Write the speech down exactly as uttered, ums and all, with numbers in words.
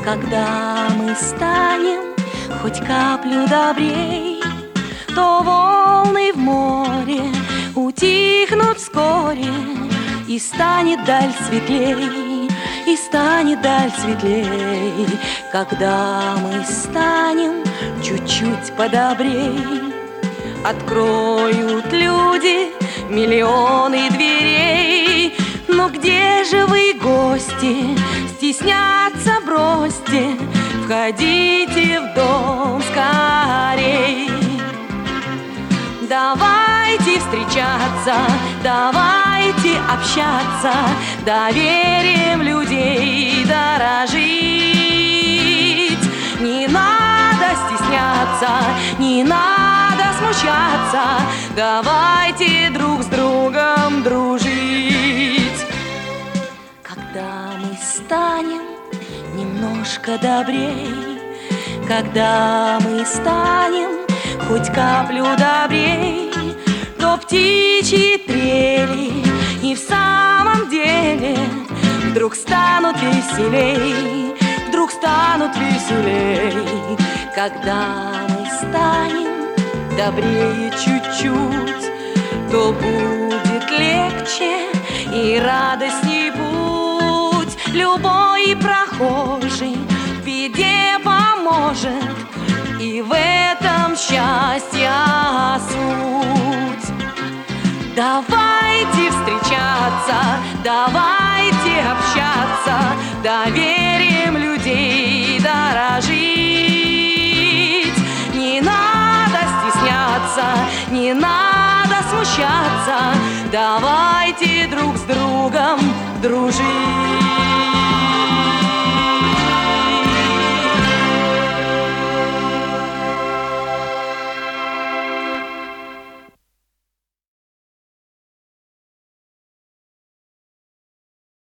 Когда мы станем хоть каплю добрей, то волны в море утихнут вскоре, и станет даль светлей, и станет даль светлей. Когда мы станем чуть-чуть подобрей, откроют люди миллионы дверей. Но где же вы, гости? Стесняться бросьте, входите в дом скорей. Давайте встречаться, давайте общаться, доверием людей дорожить. Не надо стесняться, не надо смущаться, давайте друг с другом дружить. Когда мы станем немножко добрей, когда мы станем хоть каплю добрей, то птичьи трели и в самом деле вдруг станут веселей, вдруг станут веселей. Когда мы станем добрее чуть-чуть, то будет легче и радостней путь. Любой прохожий в беде поможет, и в этом счастье суть. Давайте встречаться, давайте общаться, доверием людей дорожить. Не надо стесняться, не надо смущаться, давайте друг с другом дружить.